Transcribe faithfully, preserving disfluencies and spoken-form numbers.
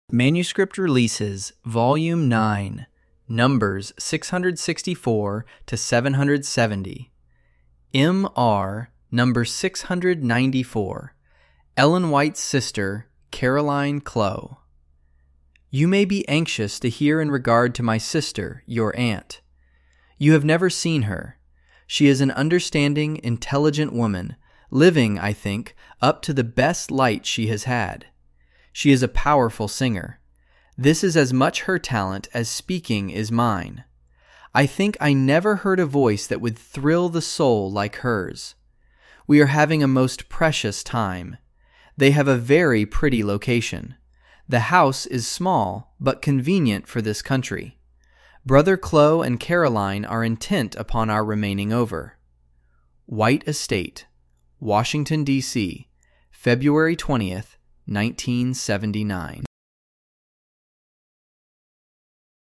Manuscript Releases, Volume nine, Numbers six hundred sixty-four to seven hundred seventy. M R, Number six hundred ninety-four. Ellen White's sister, Caroline Clow. You may be anxious to hear in regard to my sister, your aunt. You have never seen her. She is an understanding, intelligent woman, living, I think, up to the best light she has had. She is a powerful singer. This is as much her talent as speaking is mine. I think I never heard a voice that would thrill the soul like hers. We are having a most precious time. They have a very pretty location. The house is small, but convenient for this country. Brother Clow and Caroline are intent upon our remaining over. White Estate, Washington, D C, February twentieth, nineteen seventy-nine.